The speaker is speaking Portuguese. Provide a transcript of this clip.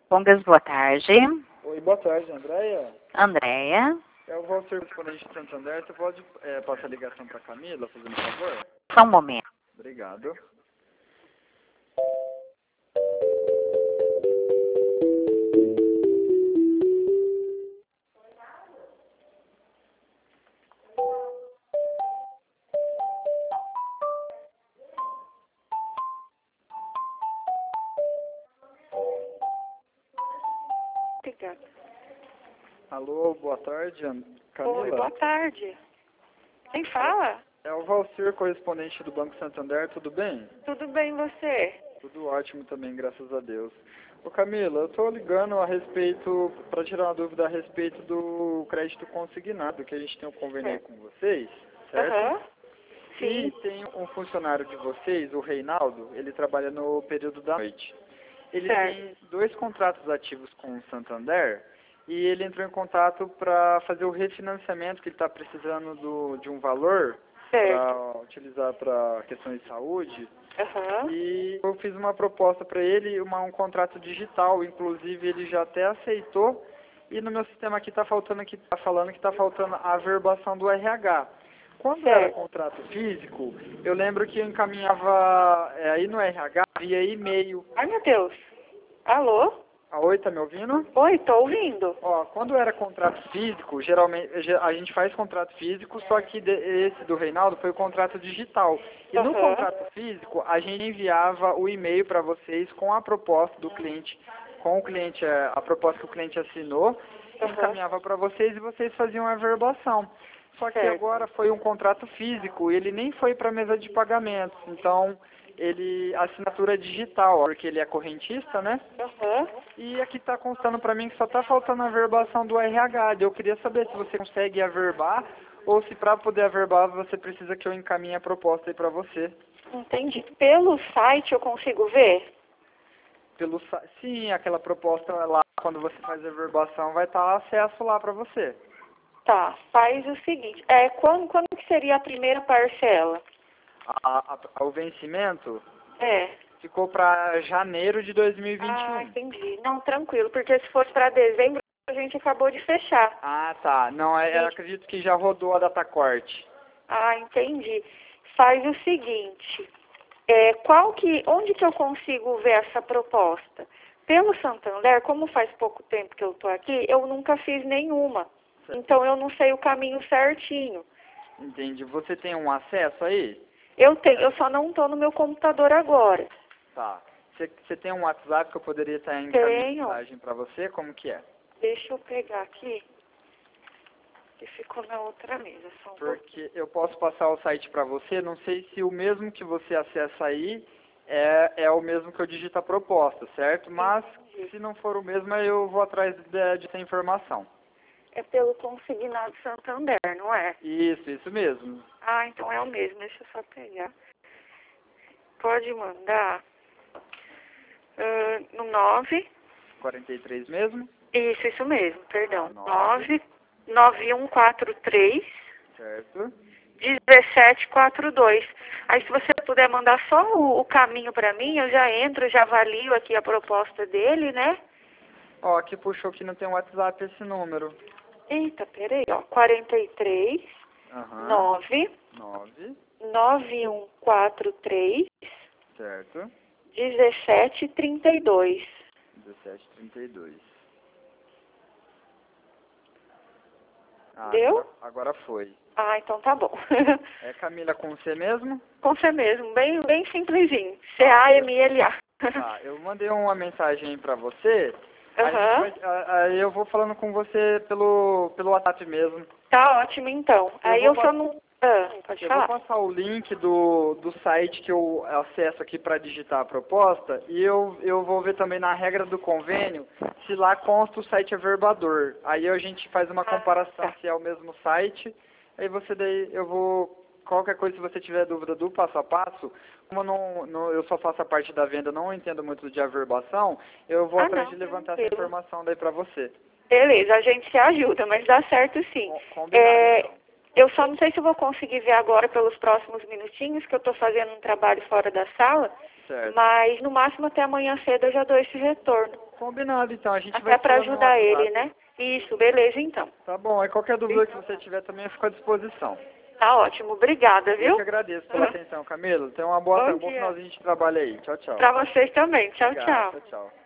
Pongas, boa tarde. Oi, boa tarde, Andréia. Andréia. É o Valcir, correspondente de Santander. Você pode passar a ligação para Camila, fazendo um favor? Só um momento. Obrigado. Obrigada. Alô, boa tarde, Camila. Oi, boa tarde. Quem fala? É o Valcir, correspondente do Banco Santander. Tudo bem? Tudo bem, você? Tudo ótimo também, graças a Deus. Ô Camila, eu estou ligando a respeito, para tirar uma dúvida a respeito do crédito consignado, que a gente tem um convênio aí com vocês, certo? Aham. E Sim. tem um funcionário de vocês, o Reinaldo, ele trabalha no período da noite. Ele Certo. tem 2 contratos ativos com o Santander e ele entrou em contato para fazer o refinanciamento, que ele está precisando de um valor Certo. para utilizar para questões de saúde. Aham. E eu fiz uma proposta para ele, um contrato digital, inclusive ele já até aceitou. E no meu sistema aqui está faltando, falando que está faltando a averbação do RH. Quando era Certo. contrato físico, eu lembro que eu encaminhava aí no RH via e-mail. Ai, meu Deus. Alô? Oi, tá me ouvindo? Oi, tô ouvindo. Ó, quando era contrato físico, geralmente a gente faz contrato físico, só que esse do Reinaldo foi o contrato digital. E no Aham. contrato físico, a gente enviava o e-mail para vocês com a proposta do cliente, a proposta que o cliente assinou, Aham. encaminhava para vocês e vocês faziam a averbação. Só que Certo. agora foi um contrato físico, ele nem foi para a mesa de pagamentos, então a assinatura é digital, porque ele é correntista, né? Aham. E aqui está constando para mim que só está faltando a averbação do RH. Eu queria saber se você consegue averbar ou se para poder averbar você precisa que eu encaminhe a proposta aí para você. Entendi. Pelo site eu consigo ver? Sim, aquela proposta lá, quando você faz a averbação, vai estar acesso lá para você. Tá. Faz o seguinte. Quando que seria a primeira parcela? O vencimento É. ficou para janeiro de 2021. Ah, entendi. Não, tranquilo, porque se fosse para dezembro, a gente acabou de fechar. Ah, tá. Não, eu acredito que já rodou a data corte. Ah, entendi. Faz o seguinte, onde que eu consigo ver essa proposta? Pelo Santander, como faz pouco tempo que eu tô aqui, eu nunca fiz nenhuma. Certo. Então eu não sei o caminho certinho. Entendi. Você tem um acesso aí? Eu tenho, eu só não tô no meu computador agora. Tá. Você tem um WhatsApp que eu poderia estar encaminhando Tenho. mensagem para você? Como que é? Deixa eu pegar aqui, que ficou na outra mesa. Só um pouquinho. Porque eu posso passar o site para você, não sei se o mesmo que você acessa aí é o mesmo que eu digito a proposta, certo? Mas Entendi. se não for o mesmo, aí eu vou atrás dessa informação. É pelo consignado Santander, não é? Isso mesmo. Ah, então é o mesmo. Deixa eu só pegar. Pode mandar no 9. 43 mesmo? Isso mesmo, perdão. 9. 9143 Certo. 1742. Aí se você puder mandar só o caminho para mim, eu já entro, já avalio aqui a proposta dele, né? Ó, aqui puxou que não tem WhatsApp esse número. Eita, peraí, ó. 43 Aham. 9 9. 9143 Certo. 1732. 1732. Deu? Agora foi. Ah, então tá bom. É Camila com C mesmo? Com você mesmo, bem simplesinho. CAMLA. Tá, eu mandei uma mensagem pra você. Aham. Aí eu vou falando com você pelo WhatsApp mesmo. Tá ótimo, então. Aí eu só não... pode Eu falar? vou passar o link do site que eu acesso aqui para digitar a proposta e eu vou ver também na regra do convênio se lá consta o site averbador. Aí a gente faz uma comparação se é o mesmo site. Aí qualquer coisa, se você tiver dúvida do passo a passo, como eu só faço a parte da venda, não entendo muito de averbação, eu vou atrás de levantar essa informação daí para você. Beleza, a gente se ajuda, mas dá certo sim. Combinado, então. Eu só não sei se eu vou conseguir ver agora pelos próximos minutinhos, que eu estou fazendo um trabalho fora da sala, Certo. mas no máximo até amanhã cedo eu já dou esse retorno. Combinado, então. A gente vai Até para falando no ajudar ele, WhatsApp. né? Isso, beleza então. Tá bom. Aí qualquer dúvida que você tiver também eu fico à disposição. Tá ótimo, obrigada, Eu viu? que agradeço pela atenção, Camilo. Tenha uma bom Bom bom dia. finalzinho de trabalho aí. Tchau, tchau. Para vocês também. Tchau, Obrigado, tchau. tchau.